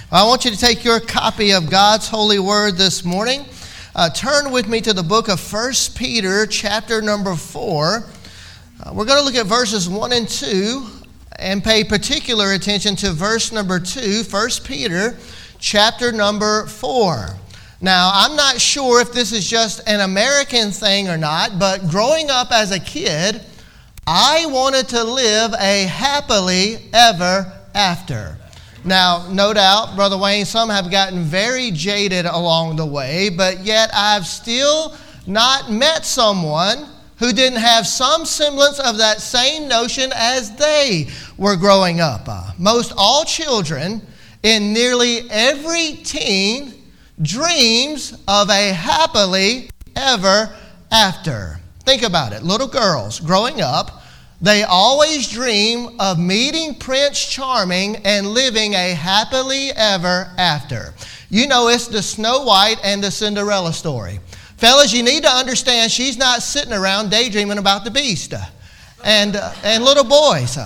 I want you to take your copy of God's holy word this morning. Turn with me to the book of 1 Peter, chapter number 4. We're going to look at verses 1 and 2 and pay particular attention to verse number 2, 1 Peter, chapter number 4. Now, I'm not sure if this is just an American thing or not, but growing up as a kid, I wanted to live a happily ever after. Now, no doubt, Brother Wayne, some have gotten very jaded along the way, but yet I've still not met someone who didn't have some semblance of that same notion as they were growing up. Most all children in nearly every teen dreams of a happily ever after. Think about it. Little girls growing up, they always dream of meeting Prince Charming and living a happily ever after. You know, it's the Snow White and the Cinderella story. Fellas, you need to understand she's not sitting around daydreaming about the Beast. And little boys,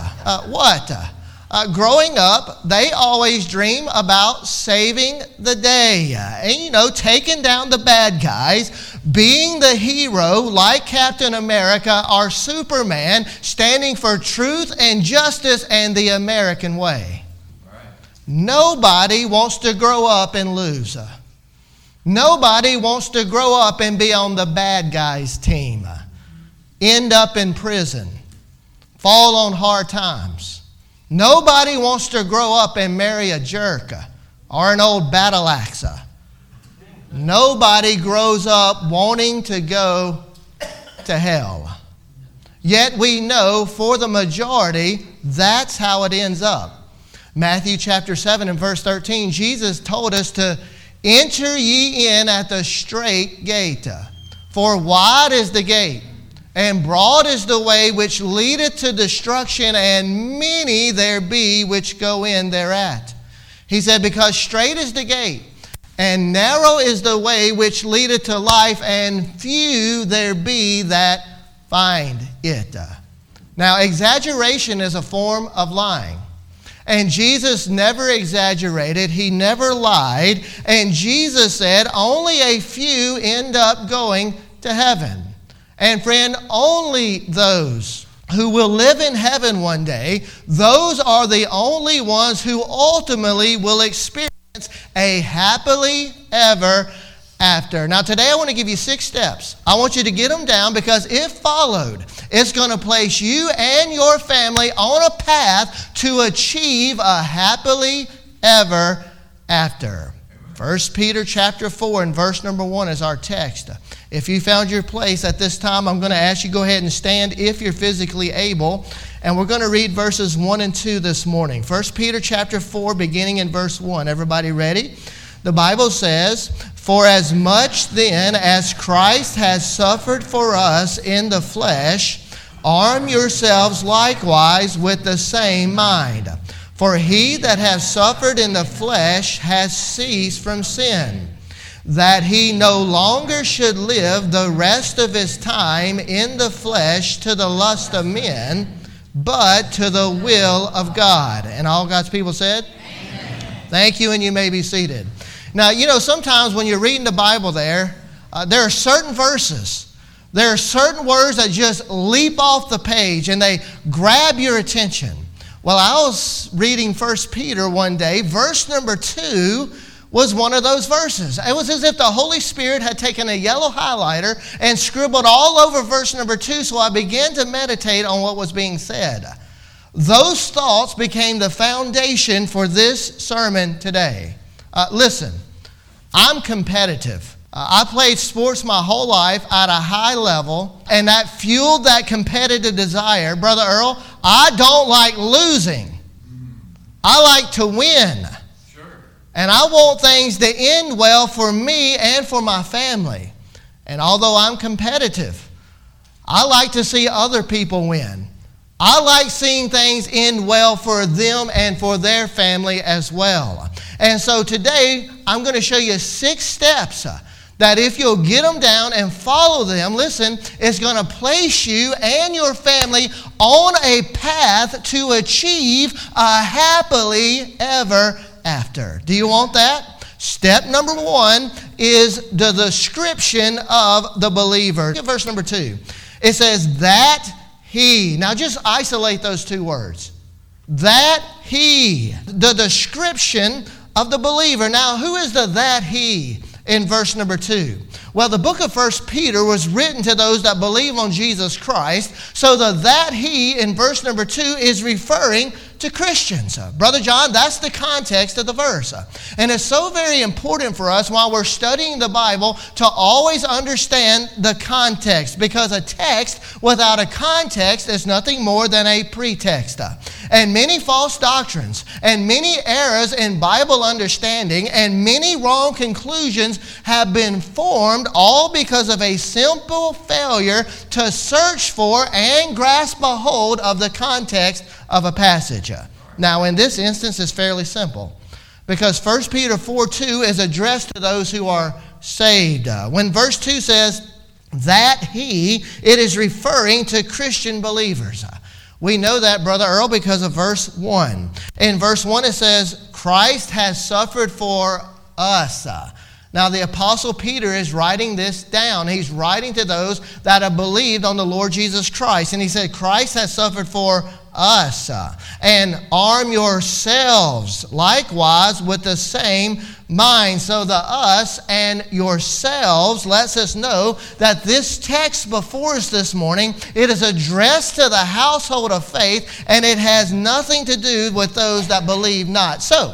growing up, they always dream about saving the day. And, taking down the bad guys, being the hero like Captain America or Superman, standing for truth and justice and the American way. Right. Nobody wants to grow up and lose. Nobody wants to grow up and be on the bad guys' team. End up in prison. Fall on hard times. Nobody wants to grow up and marry a jerk or an old battle axe. Nobody grows up wanting to go to hell. Yet we know for the majority, that's how it ends up. Matthew chapter 7 and verse 13, Jesus told us to enter ye in at the strait gate. For wide is the gate, and broad is the way which leadeth to destruction, and many there be which go in thereat. He said, because strait is the gate, and narrow is the way which leadeth to life, and few there be that find it. Now, exaggeration is a form of lying. And Jesus never exaggerated. He never lied. And Jesus said only a few end up going to heaven. And friend, only those who will live in heaven one day, those are the only ones who ultimately will experience a happily ever after. Now today I want to give you 6 steps. I want you to get them down because if followed, it's going to place you and your family on a path to achieve a happily ever after. 1 Peter chapter 4 and verse number 1 is our text. If you found your place at this time, I'm going to ask you to go ahead and stand if you're physically able. And we're going to read verses 1 and 2 this morning. 1 Peter chapter 4 beginning in verse 1. Everybody ready? The Bible says, for as much then as Christ has suffered for us in the flesh, arm yourselves likewise with the same mind. For he that hath suffered in the flesh has ceased from sin, that he no longer should live the rest of his time in the flesh to the lust of men, but to the will of God. And all God's people said? Amen. Thank you, and you may be seated. Now, sometimes when you're reading the Bible there are certain verses, there are certain words that just leap off the page and they grab your attention. Well, I was reading 1 Peter one day. Verse number 2 was one of those verses. It was as if the Holy Spirit had taken a yellow highlighter and scribbled all over verse number 2, so I began to meditate on what was being said. Those thoughts became the foundation for this sermon today. Listen, I'm competitive. I played sports my whole life at a high level, and that fueled that competitive desire. Brother Earl, I don't like losing. I like to win. Sure. And I want things to end well for me and for my family. And although I'm competitive, I like to see other people win. I like seeing things end well for them and for their family as well. And so today, I'm going to show you 6 steps that if you'll get them down and follow them, listen, it's going to place you and your family on a path to achieve a happily ever after. Do you want that? Step number 1 is the description of the believer. Look at verse number 2. It says, that he. Now just isolate those 2 words. That he. The description of the believer. Now, who is the that he in verse number 2? Well, the book of 1 Peter was written to those that believe on Jesus Christ. So the that he in verse number 2 is referring to Christians. Brother John, that's the context of the verse. And it's so very important for us while we're studying the Bible to always understand the context, because a text without a context is nothing more than a pretext. And many false doctrines and many errors in Bible understanding and many wrong conclusions have been formed all because of a simple failure to search for and grasp a hold of the context of a passage. Now, in this instance, it's fairly simple, because 1 Peter 4:2 is addressed to those who are saved. When verse 2 says, that he, it is referring to Christian believers. We know that, Brother Earl, because of verse 1. In verse 1 it says, Christ has suffered for us. Now the Apostle Peter is writing this down. He's writing to those that have believed on the Lord Jesus Christ. And he said, Christ has suffered for us. And arm yourselves likewise with the same mind. So the us and yourselves lets us know that this text before us this morning, it is addressed to the household of faith, and it has nothing to do with those that believe not. So,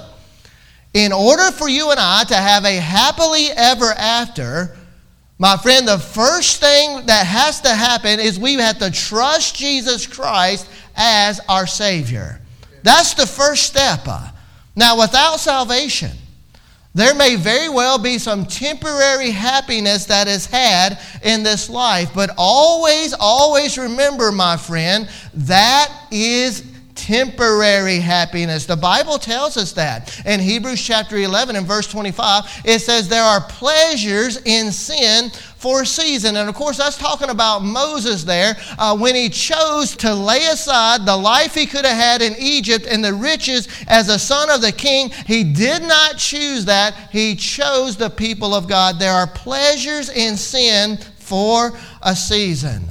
in order for you and I to have a happily ever after, my friend, the first thing that has to happen is we have to trust Jesus Christ as our Savior. That's the first step. Now, without salvation, there may very well be some temporary happiness that is had in this life, but always, always remember, my friend, that is temporary happiness. The Bible tells us that. In Hebrews chapter 11 and verse 25, it says there are pleasures in sin for a season. And of course, that's talking about Moses there when he chose to lay aside the life he could have had in Egypt and the riches as a son of the king. He did not choose that. He chose the people of God. There are pleasures in sin for a season.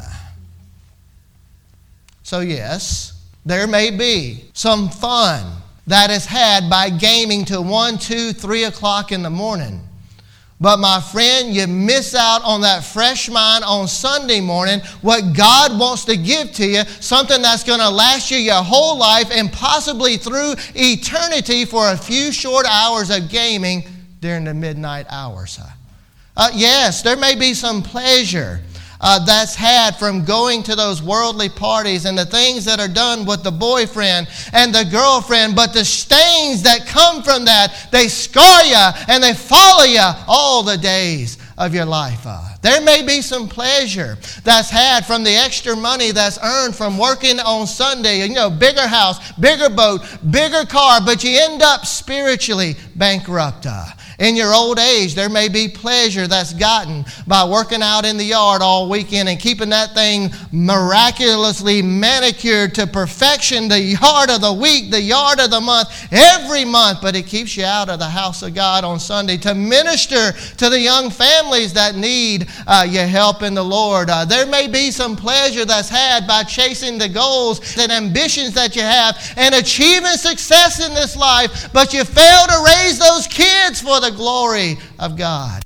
So yes, there may be some fun that is had by gaming till 1, 2, 3 o'clock in the morning. But my friend, you miss out on that fresh mind on Sunday morning, what God wants to give to you, something that's going to last you your whole life and possibly through eternity for a few short hours of gaming during the midnight hours. Yes, there may be some pleasure that's had from going to those worldly parties and the things that are done with the boyfriend and the girlfriend, but the stains that come from that, they scar you and they follow you all the days of your life. There may be some pleasure that's had from the extra money that's earned from working on Sunday. You know, bigger house, bigger boat, bigger car, but you end up spiritually bankrupt. In your old age, there may be pleasure that's gotten by working out in the yard all weekend and keeping that thing miraculously manicured to perfection, the yard of the week, the yard of the month, every month, but it keeps you out of the house of God on Sunday to minister to the young families that need your help in the Lord. There may be some pleasure that's had by chasing the goals and ambitions that you have and achieving success in this life, but you fail to raise those kids for the glory of God.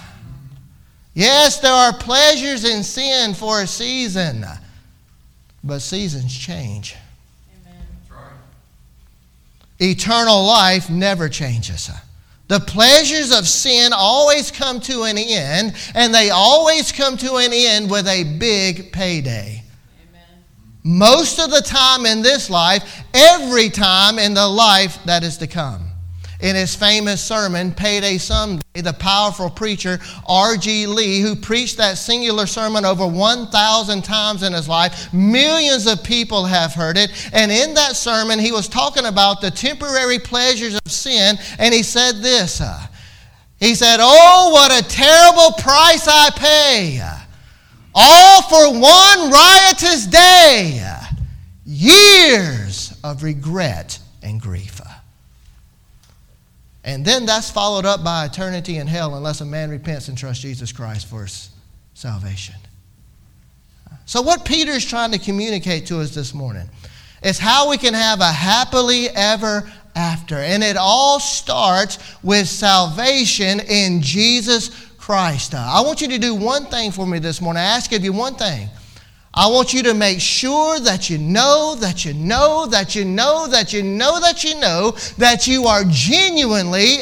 Yes, there are pleasures in sin for a season, but seasons change. Amen. That's right. Eternal life never changes. The pleasures of sin always come to an end, and they always come to an end with a big payday. Amen. Most of the time in this life, every time in the life that is to come. In his famous sermon, Payday Someday, the powerful preacher R.G. Lee, who preached that singular sermon over 1,000 times in his life, millions of people have heard it. And in that sermon, he was talking about the temporary pleasures of sin, and he said this. He said, "Oh, what a terrible price I pay, all for one riotous day, years of regret and grief." And then that's followed up by eternity in hell unless a man repents and trusts Jesus Christ for his salvation. So what Peter is trying to communicate to us this morning is how we can have a happily ever after. And it all starts with salvation in Jesus Christ. I want you to do one thing for me this morning. I ask of you one thing. I want you to make sure that you know that you know that you know that you know that you know that you are genuinely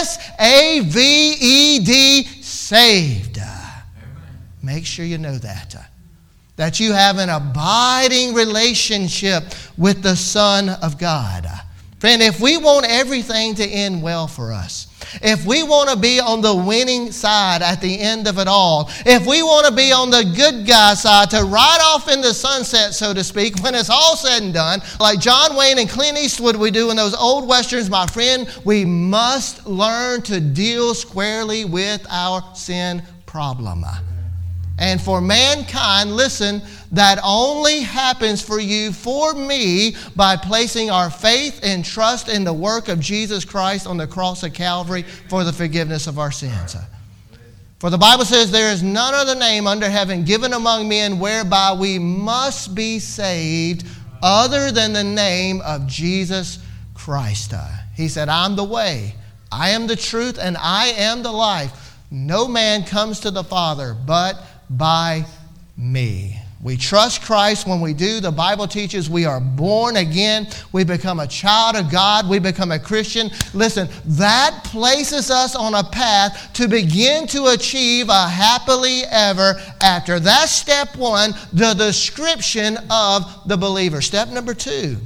S-A-V-E-D saved. Make sure you know that. That you have an abiding relationship with the Son of God. Friend, if we want everything to end well for us, if we want to be on the winning side at the end of it all, if we want to be on the good guy side to ride off in the sunset, so to speak, when it's all said and done, like John Wayne and Clint Eastwood would do in those old westerns, my friend, we must learn to deal squarely with our sin problem. And for mankind, listen, that only happens for you, for me, by placing our faith and trust in the work of Jesus Christ on the cross of Calvary for the forgiveness of our sins. For the Bible says, there is none other name under heaven given among men whereby we must be saved other than the name of Jesus Christ. He said, I'm the way, I am the truth, and I am the life. No man comes to the Father but by me. We trust Christ. When we do, the Bible teaches we are born again. We become a child of God. We become a Christian. Listen, that places us on a path to begin to achieve a happily ever after. That's step one, the description of the believer. Step number two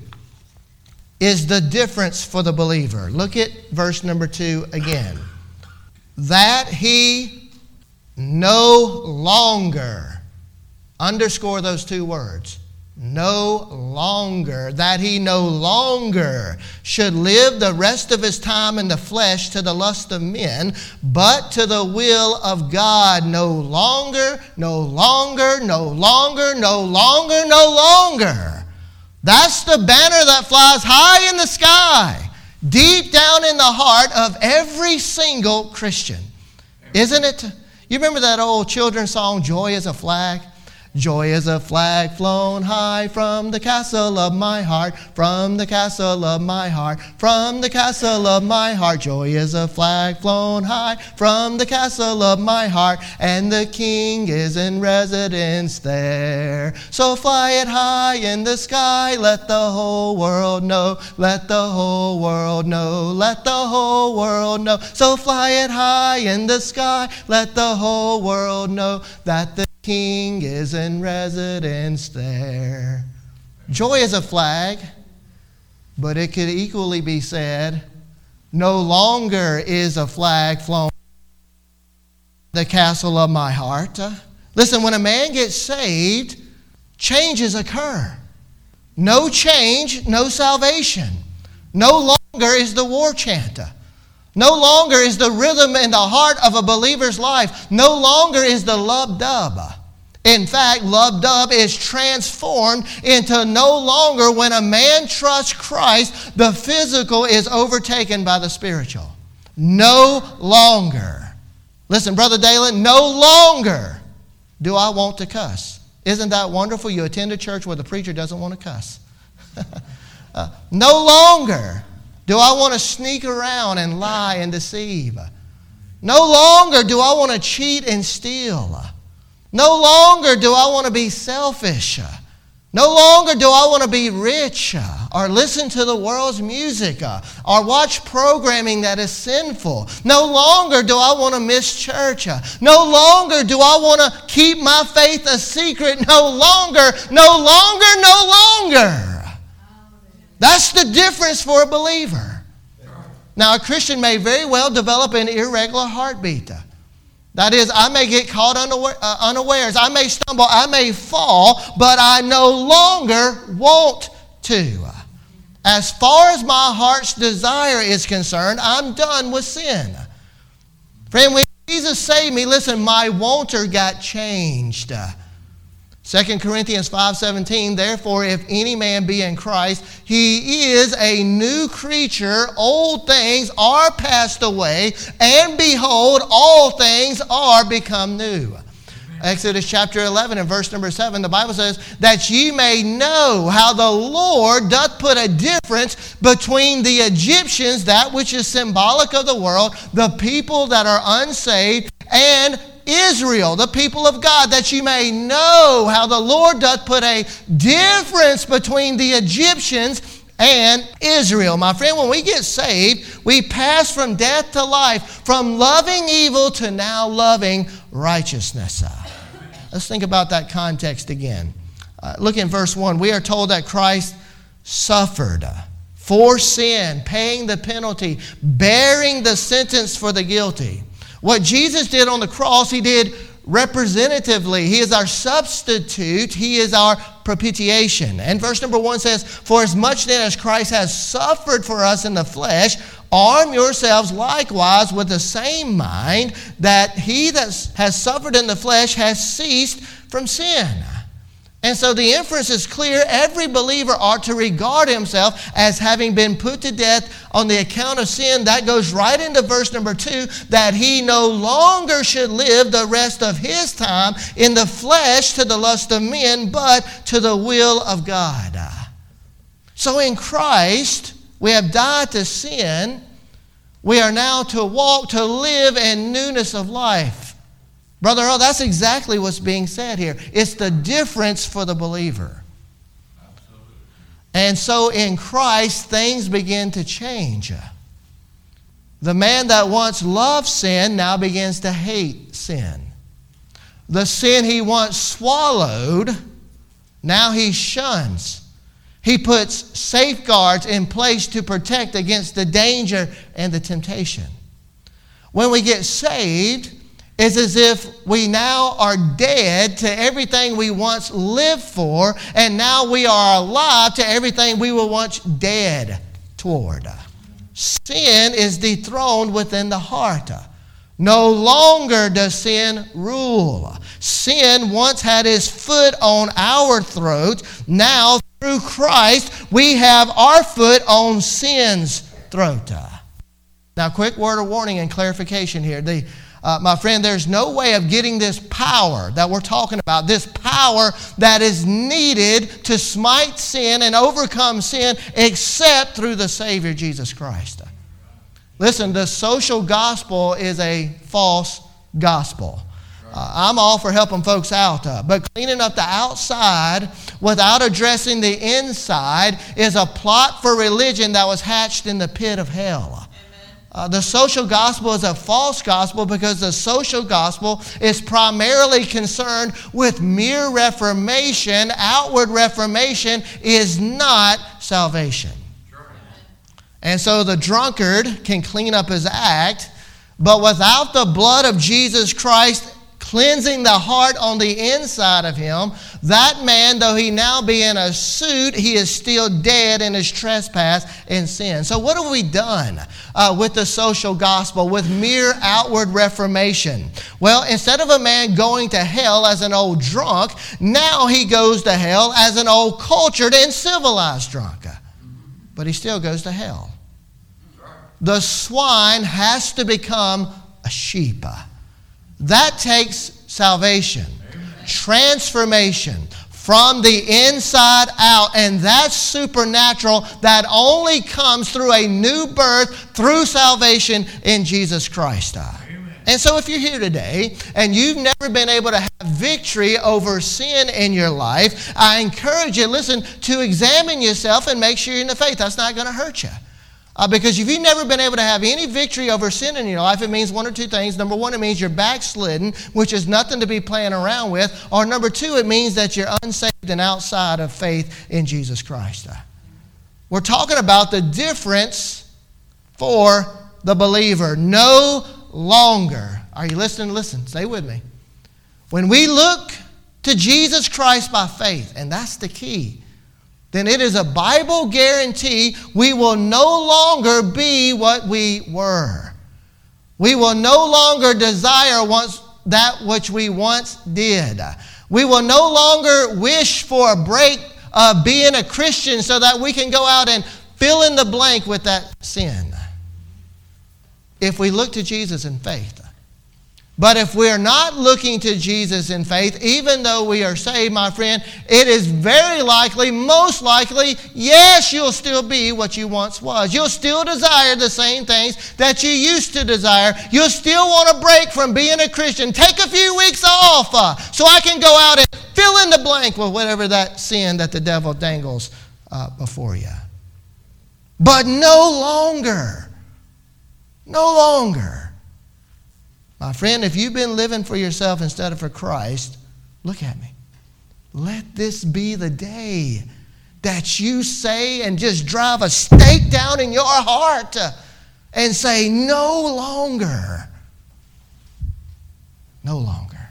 is the difference for the believer. Look at verse number 2 again. That he no longer, underscore those two words, no longer, that he no longer should live the rest of his time in the flesh to the lust of men, but to the will of God. No longer, no longer, no longer, no longer, no longer. That's the banner that flies high in the sky, deep down in the heart of every single Christian. Isn't it? You remember that old children's song, Joy is a Flag? Joy is a flag flown high from the castle of my heart, from the castle of my heart, from the castle of my heart. Joy is a flag flown high from the castle of my heart, and the King is in residence there. So fly it high in the sky, let the whole world know, let the whole world know, let the whole world know. So fly it high in the sky, let the whole world know that the King is in residence there. Joy is a flag, but it could equally be said, no longer is a flag flown the castle of my heart. Listen, when a man gets saved, changes occur. No change, no salvation. No longer is the war chant. No longer is the rhythm in the heart of a believer's life. No longer is the lub-dub. In fact, lub-dub is transformed into no longer, when a man trusts Christ, the physical is overtaken by the spiritual. No longer. Listen, Brother Dalen, no longer do I want to cuss. Isn't that wonderful? You attend a church where the preacher doesn't want to cuss. No longer do I want to sneak around and lie and deceive. No longer do I want to cheat and steal. No longer do I want to be selfish. No longer do I want to be rich or listen to the world's music or watch programming that is sinful. No longer do I want to miss church. No longer do I want to keep my faith a secret. No longer, no longer, no longer. That's the difference for a believer. Now, a Christian may very well develop an irregular heartbeat. That is, I may get caught unawares. I may stumble. I may fall, but I no longer want to. As far as my heart's desire is concerned, I'm done with sin. Friend, when Jesus saved me, listen, my wanter got changed. 2 Corinthians 5:17, therefore, if any man be in Christ, he is a new creature. Old things are passed away, and behold, all things are become new. Exodus chapter 11 and verse number 7, the Bible says, that ye may know how the Lord doth put a difference between the Egyptians, that which is symbolic of the world, the people that are unsaved, and Israel, the people of God, that you may know how the Lord doth put a difference between the Egyptians and Israel. My friend, when we get saved, we pass from death to life, from loving evil to now loving righteousness. Let's think about that context again. Look in verse 1. We are told that Christ suffered for sin, paying the penalty, bearing the sentence for the guilty. What Jesus did on the cross, he did representatively. He is our substitute. He is our propitiation. And verse number 1 says, for as much then as Christ has suffered for us in the flesh, arm yourselves likewise with the same mind, that he that has suffered in the flesh has ceased from sin. And so the inference is clear. Every believer ought to regard himself as having been put to death on the account of sin. That goes right into verse number 2, that he no longer should live the rest of his time in the flesh to the lust of men, but to the will of God. So in Christ, we have died to sin. We are now to walk, to live in newness of life. Brother Earl, that's exactly what's being said here. It's the difference for the believer. Absolutely. And so in Christ, things begin to change. The man that once loved sin now begins to hate sin. The sin he once swallowed, now he shuns. He puts safeguards in place to protect against the danger and the temptation. When we get saved, it's as if we now are dead to everything we once lived for, and now we are alive to everything we were once dead toward. Sin is dethroned within the heart. No longer does sin rule. Sin once had his foot on our throat. Now, through Christ, we have our foot on sin's throat. Now, quick word of warning and clarification here. My friend, there's no way of getting this power that we're talking about, this power that is needed to smite sin and overcome sin, except through the Savior, Jesus Christ. Listen, the social gospel is a false gospel. I'm all for helping folks out, but cleaning up the outside without addressing the inside is a plot for religion that was hatched in the pit of hell. The social gospel is a false gospel because the social gospel is primarily concerned with mere reformation. Outward reformation is not salvation. And so the drunkard can clean up his act, but without the blood of Jesus Christ cleansing the heart on the inside of him, that man, though he now be in a suit, he is still dead in his trespass and sin. So what have we done with the social gospel, with mere outward reformation? Well, instead of a man going to hell as an old drunk, now he goes to hell as an old cultured and civilized drunk. But he still goes to hell. The swine has to become a sheep. That takes salvation, transformation from the inside out, and that's supernatural. That only comes through a new birth, through salvation in Jesus Christ. And so if you're here today and you've never been able to have victory over sin in your life, I encourage you, listen, to examine yourself and make sure you're in the faith. That's not going to hurt you. Because if you've never been able to have any victory over sin in your life, it means one or two things. Number one, it means you're backslidden, which is nothing to be playing around with. Or number two, it means that you're unsaved and outside of faith in Jesus Christ. We're talking about the difference for the believer. No longer. Are you listening? Listen, stay with me. When we look to Jesus Christ by faith, and that's the key, then it is a Bible guarantee we will no longer be what we were. We will no longer desire that which we once did. We will no longer wish for a break of being a Christian so that we can go out and fill in the blank with that sin. If we look to Jesus in faith. But if we are not looking to Jesus in faith, even though we are saved, my friend, it is very likely, most likely, yes, you'll still be what you once was. You'll still desire the same things that you used to desire. You'll still want to break from being a Christian. Take a few weeks off so I can go out and fill in the blank with whatever that sin that the devil dangles before you. But no longer. No longer. My friend, if you've been living for yourself instead of for Christ, look at me. Let this be the day that you say and just drive a stake down in your heart and say, no longer. No longer.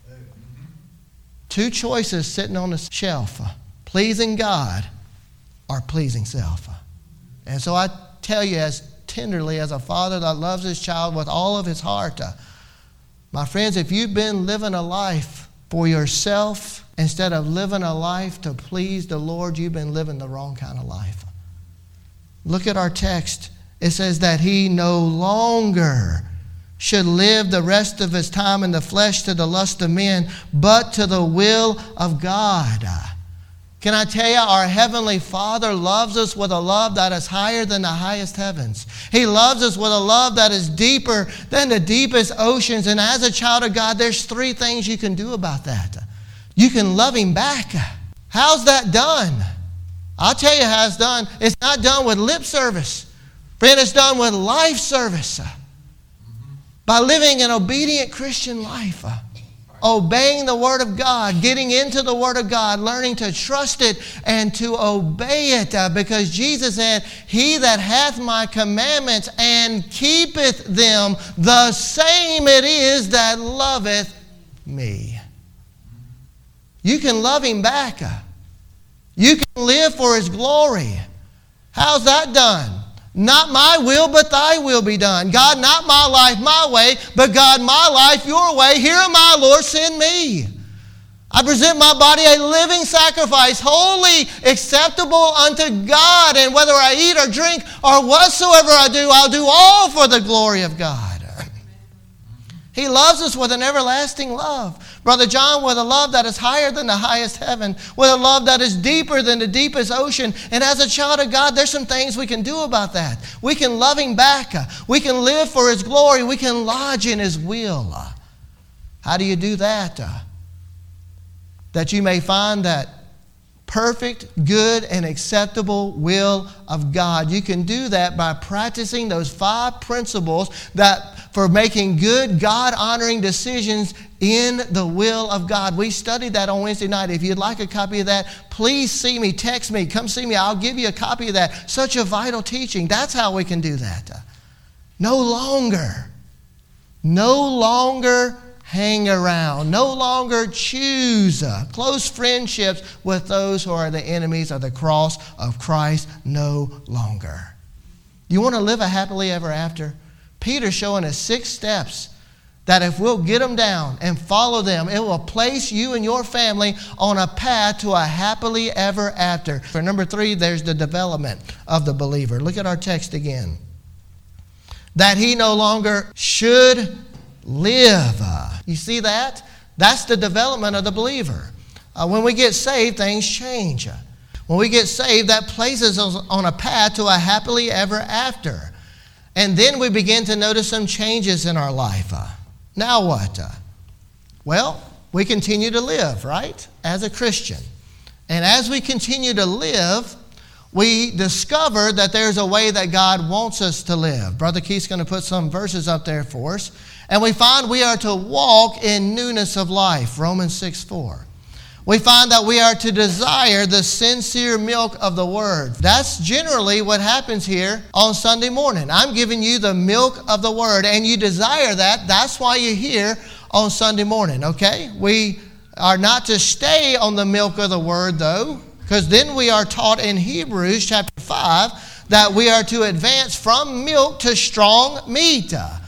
Two choices sitting on the shelf, pleasing God or pleasing self. And so I tell you as tenderly as a father that loves his child with all of his heart, my friends, if you've been living a life for yourself instead of living a life to please the Lord, you've been living the wrong kind of life. Look at our text. It says that he no longer should live the rest of his time in the flesh to the lust of men, but to the will of God. Can I tell you, our Heavenly Father loves us with a love that is higher than the highest heavens. He loves us with a love that is deeper than the deepest oceans. And as a child of God, there's three things you can do about that. You can love Him back. How's that done? I'll tell you how it's done. It's not done with lip service. Friend, it's done with life service. By living an obedient Christian life. Obeying the Word of God, getting into the Word of God, learning to trust it and to obey it. Because Jesus said, he that hath my commandments and keepeth them, the same it is that loveth me. You can love Him back. You can live for His glory. How's that done? Not my will, but thy will be done. God, not my life, my way, but God, my life, your way. Here am I, Lord, send me. I present my body a living sacrifice, holy, acceptable unto God. And whether I eat or drink or whatsoever I do, I'll do all for the glory of God. He loves us with an everlasting love. Brother John, with a love that is higher than the highest heaven, with a love that is deeper than the deepest ocean. And as a child of God, there's some things we can do about that. We can love Him back. We can live for His glory. We can lodge in His will. How do you do that? That you may find that perfect, good, and acceptable will of God. You can do that by practicing those 5 principles that for making good, God-honoring decisions in the will of God. We studied that on Wednesday night. If you'd like a copy of that, please see me, text me, come see me. I'll give you a copy of that. Such a vital teaching. That's how we can do that. No longer hang around. No longer choose close friendships with those who are the enemies of the cross of Christ. No longer. You want to live a happily ever after? Peter's showing us 6 steps that if we'll get them down and follow them, it will place you and your family on a path to a happily ever after. For number 3, there's the development of the believer. Look at our text again. That he no longer should live. You see that? That's the development of the believer. When we get saved, things change. When we get saved, that places us on a path to a happily ever after. And then we begin to notice some changes in our life. Now what? Well, we continue to live, right? As a Christian. And as we continue to live, we discover that there's a way that God wants us to live. Brother Keith's going to put some verses up there for us. And we find we are to walk in newness of life. Romans 6:4. We find that we are to desire the sincere milk of the Word. That's generally what happens here on Sunday morning. I'm giving you the milk of the Word, and you desire that. That's why you're here on Sunday morning, okay? We are not to stay on the milk of the Word, though, because then we are taught in Hebrews chapter 5 that we are to advance from milk to strong meat.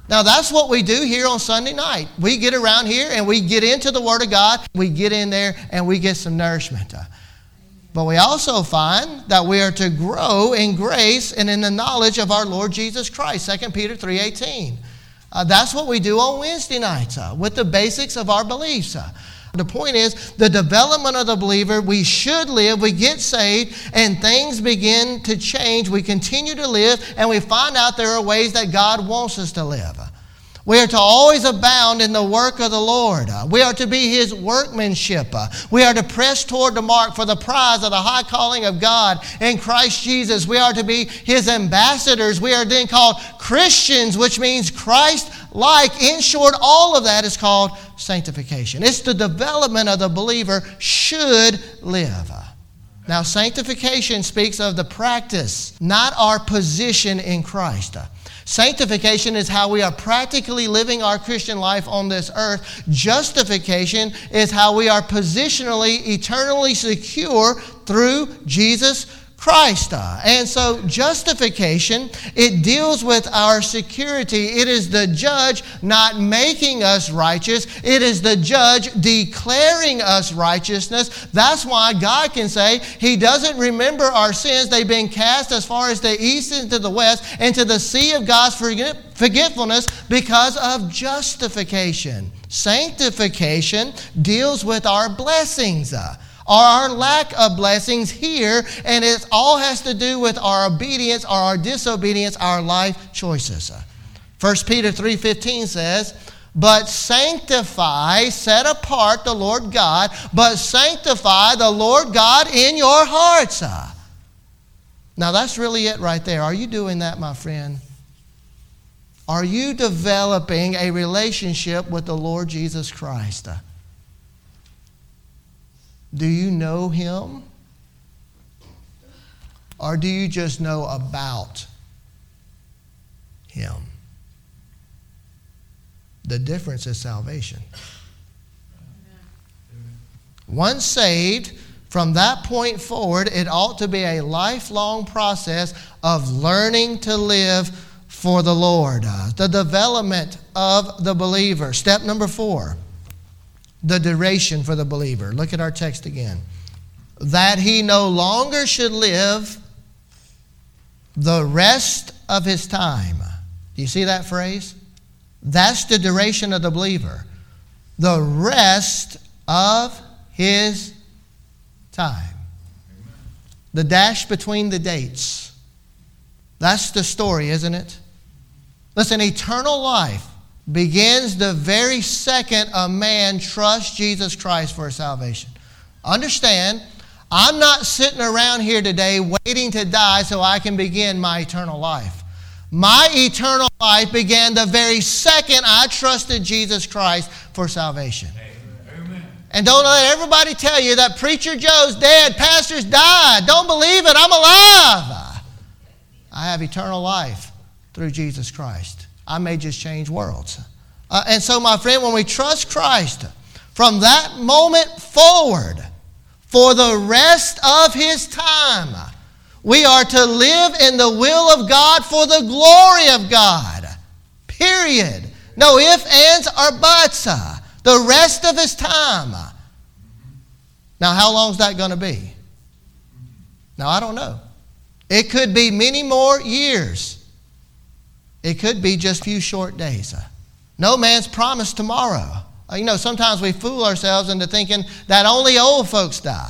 Now, that's what we do here on Sunday night. We get around here and we get into the Word of God. We get in there and we get some nourishment. But we also find that we are to grow in grace and in the knowledge of our Lord Jesus Christ, 2 Peter 3:18. That's what we do on Wednesday nights with the basics of our beliefs. The point is, the development of the believer, we should live, we get saved, and things begin to change. We continue to live, and we find out there are ways that God wants us to live. We are to always abound in the work of the Lord. We are to be His workmanship. We are to press toward the mark for the prize of the high calling of God in Christ Jesus. We are to be His ambassadors. We are then called Christians, which means Christ-like. In short, all of that is called sanctification. It's the development of the believer should live. Now, sanctification speaks of the practice, not our position in Christ. Sanctification is how we are practically living our Christian life on this earth. Justification is how we are positionally, eternally secure through Jesus Christ. And so justification, it deals with our security. It is the judge not making us righteous. It is the judge declaring us righteousness. That's why God can say He doesn't remember our sins. They've been cast as far as the east into the west, into the sea of God's forgetfulness because of justification. Sanctification deals with our blessings. Our lack of blessings here, and it all has to do with our obedience or our disobedience, our life choices. 1 Peter 3:15 says, but sanctify, set apart the Lord God, but sanctify the Lord God in your hearts. Now that's really it right there. Are you doing that, my friend? Are you developing a relationship with the Lord Jesus Christ? Do you know Him? Or do you just know about Him? The difference is salvation. Once saved, from that point forward, it ought to be a lifelong process of learning to live for the Lord. The development of the believer. Step number 4. The duration for the believer. Look at our text again. That he no longer should live the rest of his time. Do you see that phrase? That's the duration of the believer. The rest of his time. The dash between the dates. That's the story, isn't it? Listen, eternal life begins the very second a man trusts Jesus Christ for salvation. Understand, I'm not sitting around here today waiting to die so I can begin my eternal life. My eternal life began the very second I trusted Jesus Christ for salvation. Amen. And don't let everybody tell you that Preacher Joe's dead, pastor's died. Don't believe it, I'm alive. I have eternal life through Jesus Christ. I may just change worlds. And so, my friend, when we trust Christ, from that moment forward, for the rest of His time, we are to live in the will of God for the glory of God. Period. No ifs, ands, or buts. The rest of His time. Now, how long is that going to be? Now, I don't know. It could be many more years. It could be just a few short days. No man's promised tomorrow. Sometimes we fool ourselves into thinking that only old folks die.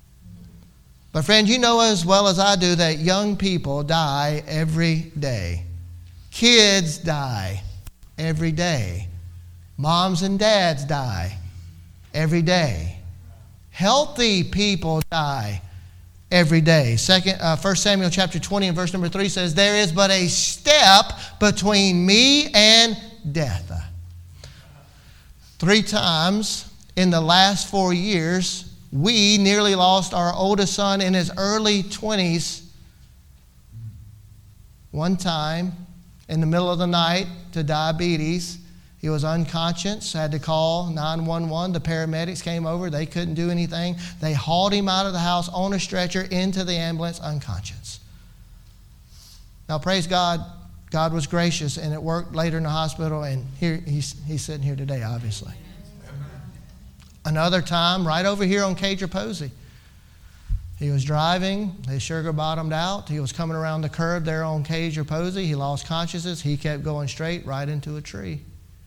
But friend, you know as well as I do that young people die every day. Kids die every day. Moms and dads die every day. Healthy people die every day. 1 Samuel chapter 20 and verse number 3 says, there is but a step between me and death. 3 times in the last 4 years, we nearly lost our oldest son in his early 20s. One time, in the middle of the night, to diabetes. He was unconscious, had to call 911. The paramedics came over. They couldn't do anything. They hauled him out of the house on a stretcher into the ambulance unconscious. Now, praise God, God was gracious, and it worked later in the hospital, and here he's sitting here today, obviously. Another time, right over here on Cager Posey, he was driving, his sugar bottomed out. He was coming around the curve there on Cager Posey. He lost consciousness. He kept going straight right into a tree.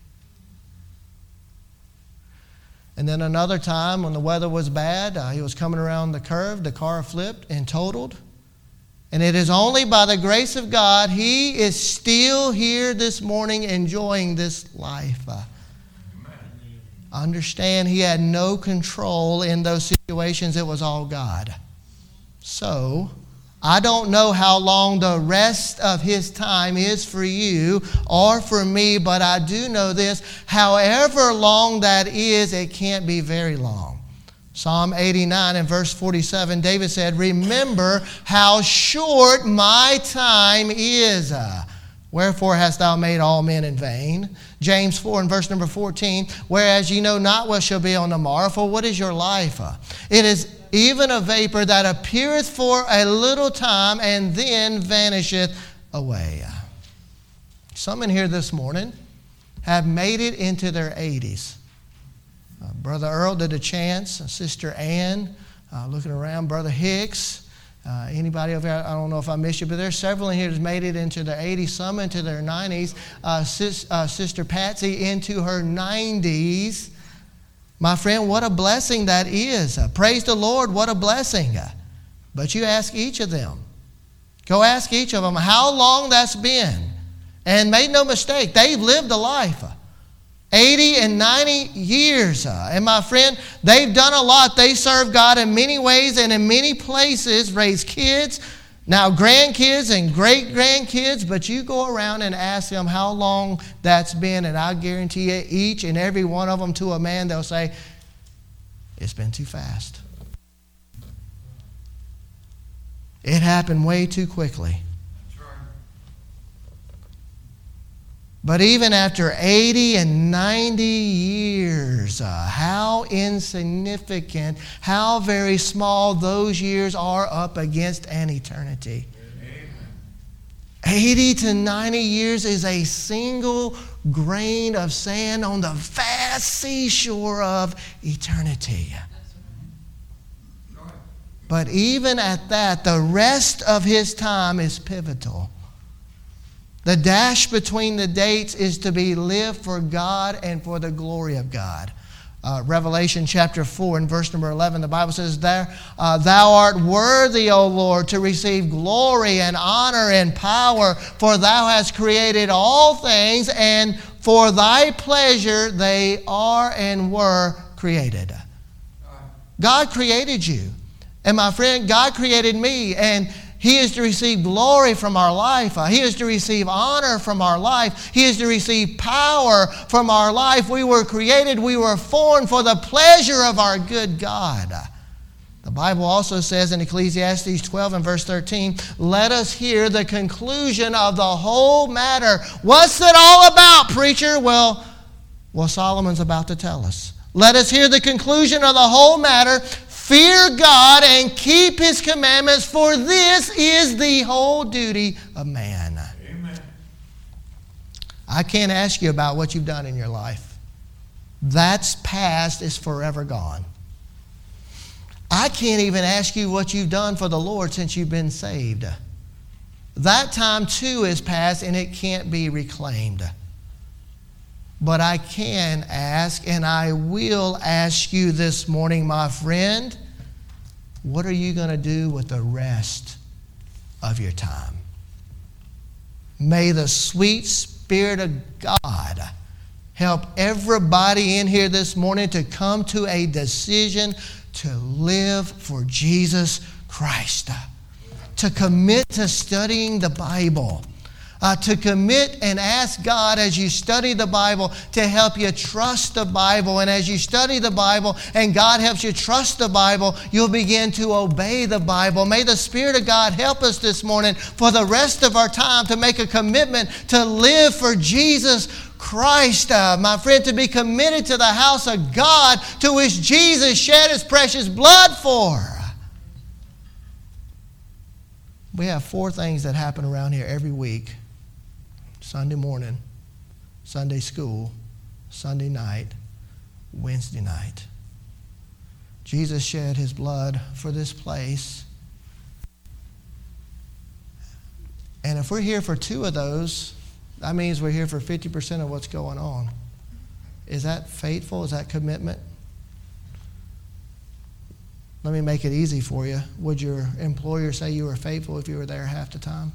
And then another time when the weather was bad, he was coming around the curve. The car flipped and totaled. And it is only by the grace of God he is still here this morning enjoying this life. Understand he had no control in those situations. It was all God. So, I don't know how long the rest of his time is for you or for me, but I do know this. However long that is, it can't be very long. Psalm 89 and verse 47, David said, "Remember how short my time is. Wherefore hast thou made all men in vain?" James 4 and verse number 14, "Whereas ye know not what shall be on the morrow, for what is your life? It is even a vapor that appeareth for a little time and then vanisheth away." Some in here this morning have made it into their 80s. Brother Earl did a chance, Sister Ann, looking around, Brother Hicks, anybody over here, I don't know if I missed you, but there's several in here that's made it into their 80s, some into their 90s. Sister Patsy into her 90s. My friend, what a blessing that is. Praise the Lord, what a blessing. But you ask each of them. Go ask each of them how long that's been. And make no mistake, they've lived a life. 80 and 90 years. And my friend, they've done a lot. They serve God in many ways and in many places, raised kids, now grandkids and great-grandkids. But you go around and ask them how long that's been, and I guarantee you, each and every one of them to a man, they'll say, it's been too fast. It happened way too quickly. But even after 80 and 90 years, how insignificant, how very small those years are up against an eternity. Amen. 80 to 90 years is a single grain of sand on the vast seashore of eternity. But even at that, the rest of his time is pivotal. The dash between the dates is to be lived for God and for the glory of God. Revelation chapter 4 and verse number 11, the Bible says, "Thou art worthy, O Lord, to receive glory and honor and power, for thou hast created all things, and for thy pleasure they are and were created." God created you. And my friend, God created me, and He is to receive glory from our life. He is to receive honor from our life. He is to receive power from our life. We were created, we were formed for the pleasure of our good God. The Bible also says in Ecclesiastes 12 and verse 13, "Let us hear the conclusion of the whole matter." What's it all about, preacher? Well, Solomon's about to tell us. Let us hear the conclusion of the whole matter. Fear God and keep His commandments, for this is the whole duty of man. Amen. I can't ask you about what you've done in your life. That's past, is forever gone. I can't even ask you what you've done for the Lord since you've been saved. That time too is past and it can't be reclaimed. But I can ask, and I will ask you this morning, my friend, what are you going to do with the rest of your time? May the sweet Spirit of God help everybody in here this morning to come to a decision to live for Jesus Christ, to commit to studying the Bible. To commit and ask God as you study the Bible to help you trust the Bible. And as you study the Bible and God helps you trust the Bible, you'll begin to obey the Bible. May the Spirit of God help us this morning for the rest of our time to make a commitment to live for Jesus Christ. My friend, to be committed to the house of God to which Jesus shed His precious blood for. We have 4 things that happen around here every week Sunday morning, Sunday school, Sunday night, Wednesday night. Jesus shed his blood for this place. And if we're here for 2 of those, that means we're here for 50% of what's going on. Is that faithful? Is that commitment? Let me make it easy for you. Would your employer say you were faithful if you were there half the time?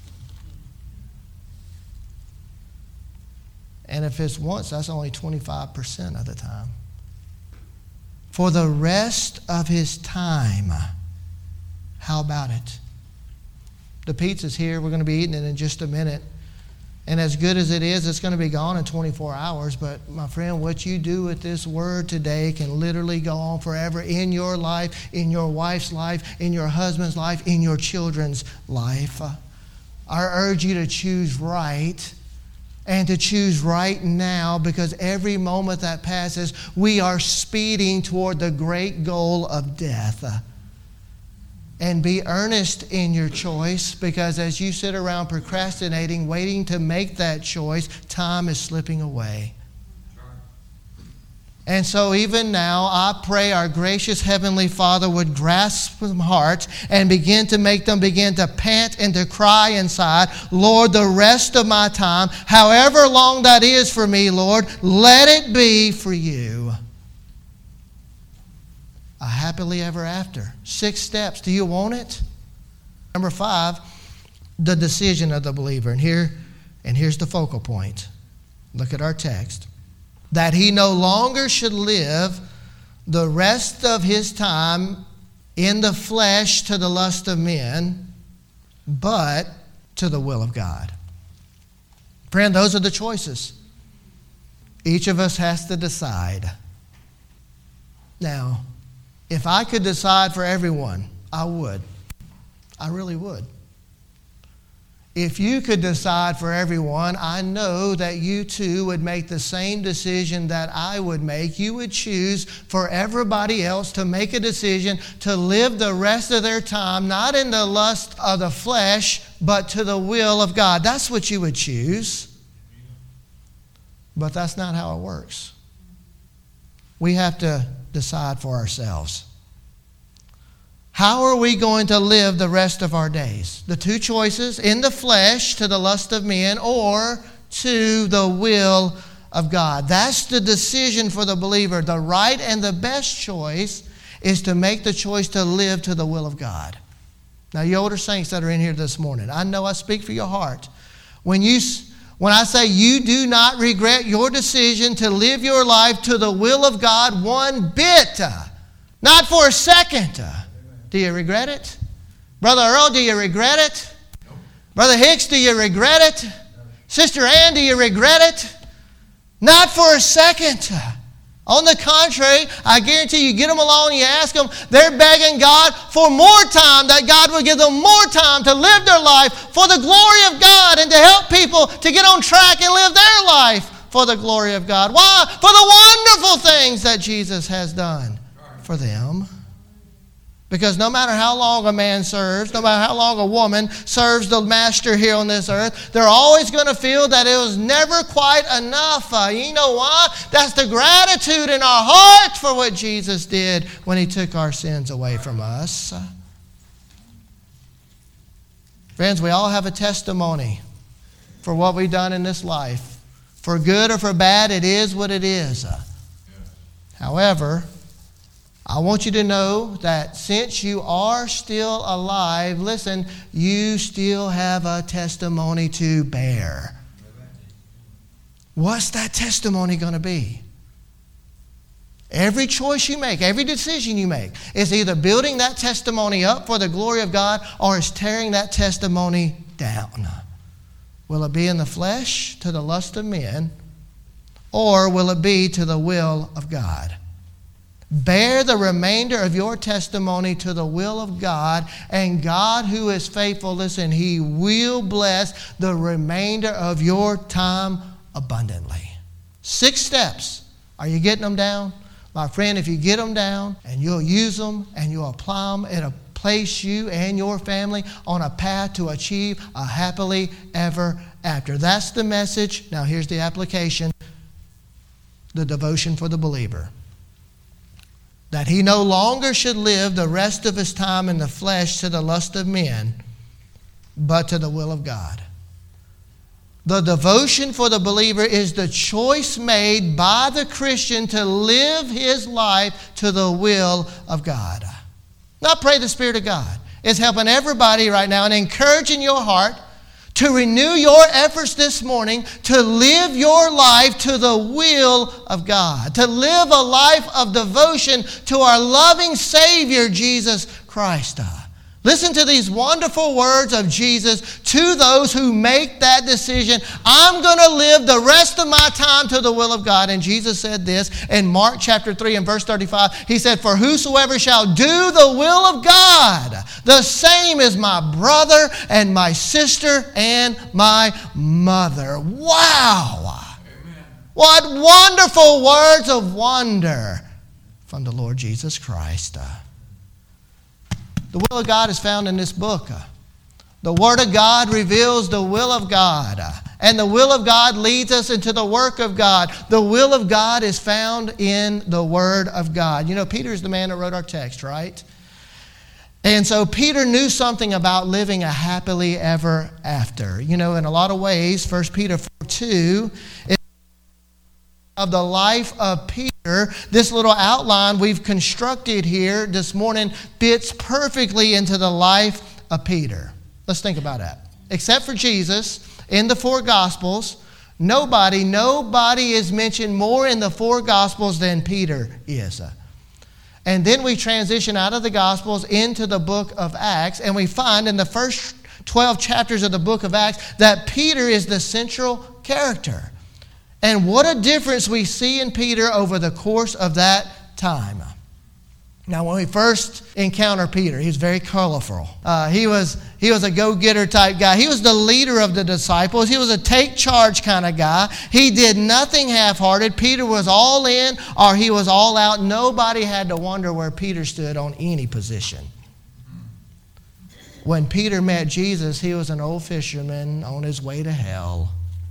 And if it's once, that's only 25% of the time. For the rest of his time, how about it? The pizza's here. We're going to be eating it in just a minute. And as good as it is, it's going to be gone in 24 hours. But my friend, what you do with this word today can literally go on forever in your life, in your wife's life, in your husband's life, in your children's life. I urge you to choose right, and to choose right now, because every moment that passes, we are speeding toward the great goal of death. And be earnest in your choice, because as you sit around procrastinating, waiting to make that choice, time is slipping away. And so even now, I pray our gracious Heavenly Father would grasp some hearts and begin to make them begin to pant and to cry inside, Lord, the rest of my time, however long that is for me, Lord, let it be for you. A happily ever after. 6 steps. Do you want it? Number 5, the decision of the believer. And here's the focal point. Look at our text. That he no longer should live the rest of his time in the flesh to the lust of men, but to the will of God. Friend, those are the choices. Each of us has to decide. Now, if I could decide for everyone, I would. I really would. If you could decide for everyone, I know that you too would make the same decision that I would make. You would choose for everybody else to make a decision to live the rest of their time, not in the lust of the flesh, but to the will of God. That's what you would choose. But that's not how it works. We have to decide for ourselves. How are we going to live the rest of our days? The 2 choices, in the flesh to the lust of men, or to the will of God. That's the decision for the believer. The right and the best choice is to make the choice to live to the will of God. Now, you older saints that are in here this morning, I know I speak for your heart. When I say you do not regret your decision to live your life to the will of God one bit, not for a second. Do you regret it? Brother Earl, do you regret it? Nope. Brother Hicks, do you regret it? No. Sister Ann, do you regret it? Not for a second. On the contrary, I guarantee you get them along and you ask them, they're begging God for more time, that God would give them more time to live their life for the glory of God and to help people to get on track and live their life for the glory of God. Why? For the wonderful things that Jesus has done for them. Because no matter how long a man serves, no matter how long a woman serves the master here on this earth, they're always going to feel that it was never quite enough. You know why? That's the gratitude in our hearts for what Jesus did when he took our sins away from us. Friends, we all have a testimony for what we've done in this life. For good or for bad, it is what it is. However, I want you to know that since you are still alive, listen, you still have a testimony to bear. What's that testimony going to be? Every choice you make, every decision you make is either building that testimony up for the glory of God or is tearing that testimony down. Will it be in the flesh to the lust of men, or will it be to the will of God? Bear the remainder of your testimony to the will of God, and God, who is faithful, listen, he will bless the remainder of your time abundantly. 6 steps. Are you getting them down? My friend, if you get them down and you'll use them and you'll apply them, it'll place you and your family on a path to achieve a happily ever after. That's the message. Now here's the application. The devotion for the believer. That he no longer should live the rest of his time in the flesh to the lust of men, but to the will of God. The devotion for the believer is the choice made by the Christian to live his life to the will of God. Now pray the Spirit of God is helping everybody right now and encouraging your heart to renew your efforts this morning to live your life to the will of God, to live a life of devotion to our loving Savior, Jesus Christ. Listen to these wonderful words of Jesus to those who make that decision. I'm going to live the rest of my time to the will of God. And Jesus said this in Mark chapter 3 and verse 35. He said, for whosoever shall do the will of God, the same is my brother and my sister and my mother. Wow! Amen. What wonderful words of wonder from the Lord Jesus Christ. The will of God is found in this book. The Word of God reveals the will of God. And the will of God leads us into the work of God. The will of God is found in the Word of God. You know, Peter is the man that wrote our text, right? And so Peter knew something about living a happily ever after. You know, in a lot of ways, 1 Peter 4:2 is of the life of Peter. This little outline we've constructed here this morning fits perfectly into the life of Peter. Let's think about that. Except for Jesus, in the four Gospels, nobody is mentioned more in the four Gospels than Peter is. And then we transition out of the Gospels into the book of Acts, and we find in the first 12 chapters of the book of Acts that Peter is the central character. And what a difference we see in Peter over the course of that time. Now, when we first encounter Peter, he was very colorful. He was a go-getter type guy. He was the leader of the disciples. He was a take-charge kind of guy. He did nothing half-hearted. Peter was all in or he was all out. Nobody had to wonder where Peter stood on any position. When Peter met Jesus, he was an old fisherman on his way to hell.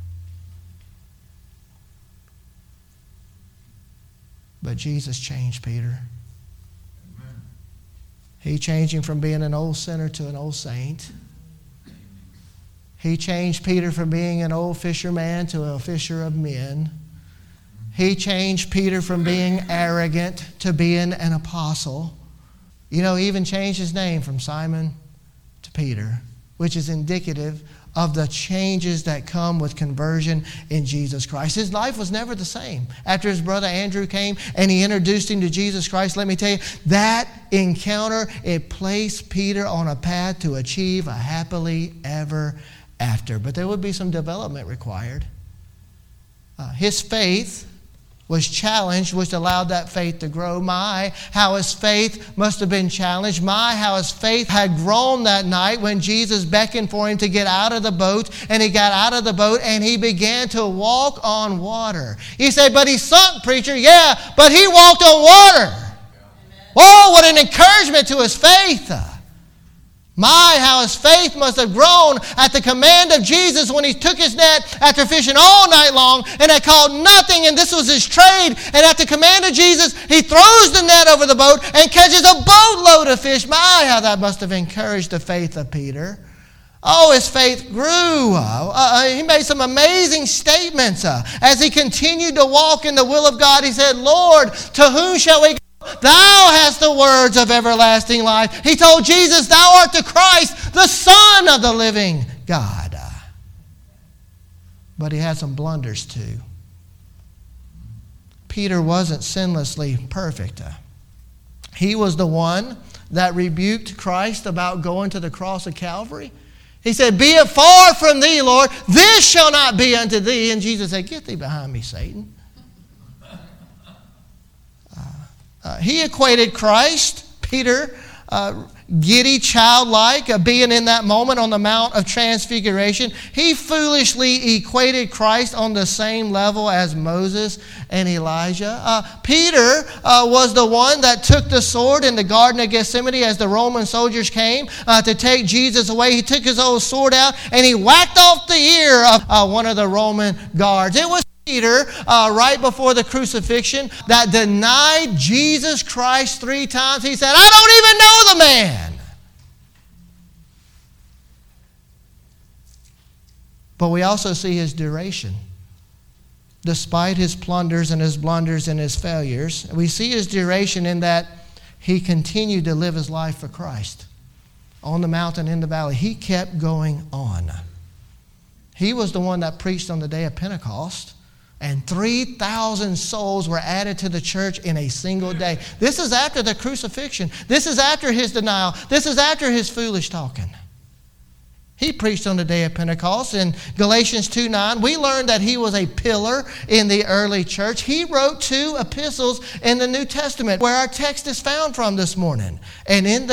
But Jesus changed Peter. Amen. He changed him from being an old sinner to an old saint. He changed Peter from being an old fisherman to a fisher of men. He changed Peter from being arrogant to being an apostle. You know, he even changed his name from Simon to Peter, which is indicative of the changes that come with conversion in Jesus Christ. His life was never the same. After his brother Andrew came and he introduced him to Jesus Christ, let me tell you, that encounter, it placed Peter on a path to achieve a happily ever after. But there would be some development required. His faith was challenged, which allowed that faith to grow. How his faith must have been challenged. How his faith had grown that night when Jesus beckoned for him to get out of the boat. And he got out of the boat and he began to walk on water. You say, but he sunk, preacher. Yeah, but he walked on water. Oh, what an encouragement to his faith. How his faith must have grown at the command of Jesus when he took his net after fishing all night long and had caught nothing, and this was his trade. And at the command of Jesus, he throws the net over the boat and catches a boatload of fish. How that must have encouraged the faith of Peter. Oh, his faith grew. He made some amazing statements. As he continued to walk in the will of God, he said, Lord, to whom shall we go? Thou hast the words of everlasting life. He told Jesus, thou art the Christ, the Son of the living God. But he had some blunders too. Peter wasn't sinlessly perfect. He was the one that rebuked Christ about going to the cross of Calvary. He said, be it far from thee, Lord, this shall not be unto thee. And Jesus said, get thee behind me, Satan. He equated Christ, Peter, giddy, childlike, being in that moment on the Mount of Transfiguration. He foolishly equated Christ on the same level as Moses and Elijah. Peter was the one that took the sword in the Garden of Gethsemane as the Roman soldiers came to take Jesus away. He took his old sword out and he whacked off the ear of one of the Roman guards. It was Peter, right before the crucifixion, that denied Jesus Christ 3 times. He said, I don't even know the man. But we also see his duration. Despite his plunders and his blunders and his failures, we see his duration in that he continued to live his life for Christ. On the mountain, in the valley, he kept going on. He was the one that preached on the day of Pentecost. And 3,000 souls were added to the church in a single day. This is after the crucifixion. This is after his denial. This is after his foolish talking. He preached on the day of Pentecost. In Galatians 2:9, we learned that he was a pillar in the early church. He wrote 2 epistles in the New Testament where our text is found from this morning. And in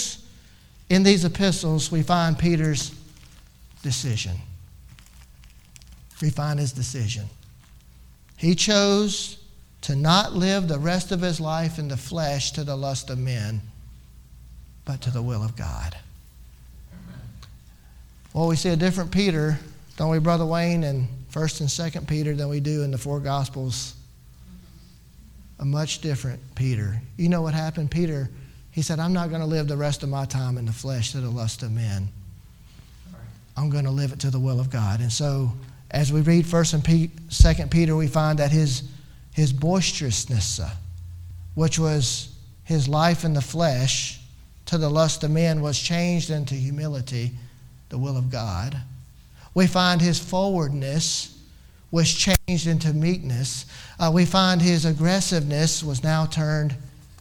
these epistles, we find Peter's decision. We find his decision. He chose to not live the rest of his life in the flesh to the lust of men, but to the will of God. Amen. Well, we see a different Peter, don't we, Brother Wayne, in 1st and 2nd Peter than we do in the 4 Gospels. A much different Peter. You know what happened? Peter, he said, I'm not going to live the rest of my time in the flesh to the lust of men. I'm going to live it to the will of God. And so, as we read 1st and 2nd Peter, we find that his boisterousness, which was his life in the flesh to the lust of men, was changed into humility, the will of God. We find his forwardness was changed into meekness. We find his aggressiveness was now turned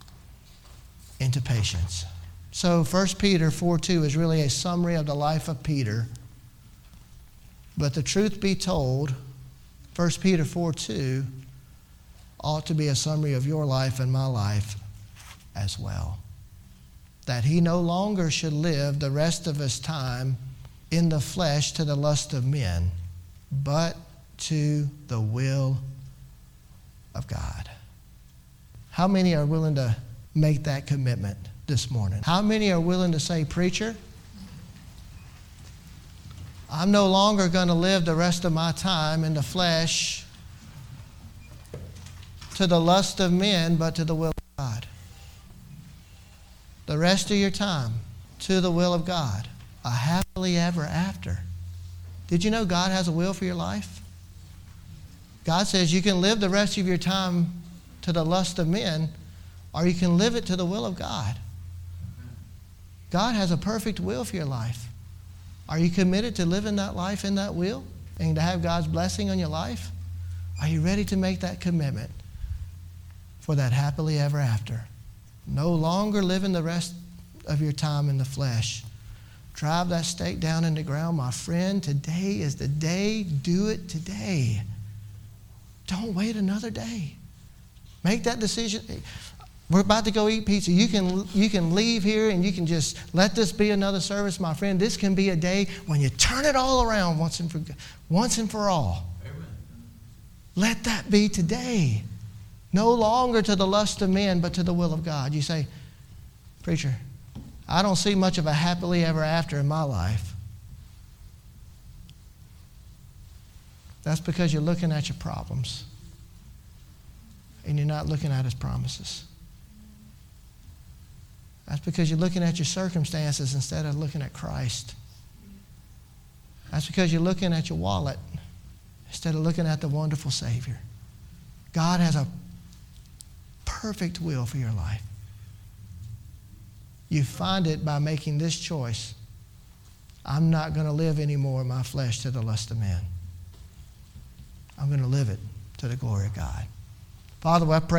into patience. So 1 Peter 4:2 is really a summary of the life of Peter. But the truth be told, 1 Peter 4:2 ought to be a summary of your life and my life as well. That he no longer should live the rest of his time in the flesh to the lust of men, but to the will of God. How many are willing to make that commitment this morning? How many are willing to say, preacher, I'm no longer going to live the rest of my time in the flesh to the lust of men, but to the will of God. The rest of your time to the will of God. A happily ever after. Did you know God has a will for your life? God says you can live the rest of your time to the lust of men, or you can live it to the will of God. God has a perfect will for your life. Are you committed to living that life in that will and to have God's blessing on your life? Are you ready to make that commitment for that happily ever after? No longer living the rest of your time in the flesh. Drive that stake down in the ground, my friend. Today is the day. Do it today. Don't wait another day. Make that decision. We're about to go eat pizza. You can leave here and you can just let this be another service, my friend. This can be a day when you turn it all around once and for all. Amen. Let that be today. No longer to the lust of men, but to the will of God. You say, preacher, I don't see much of a happily ever after in my life. That's because you're looking at your problems and you're not looking at his promises. That's because you're looking at your circumstances instead of looking at Christ. That's because you're looking at your wallet instead of looking at the wonderful Savior. God has a perfect will for your life. You find it by making this choice. I'm not going to live anymore in my flesh to the lust of man. I'm going to live it to the glory of God. Father, I pray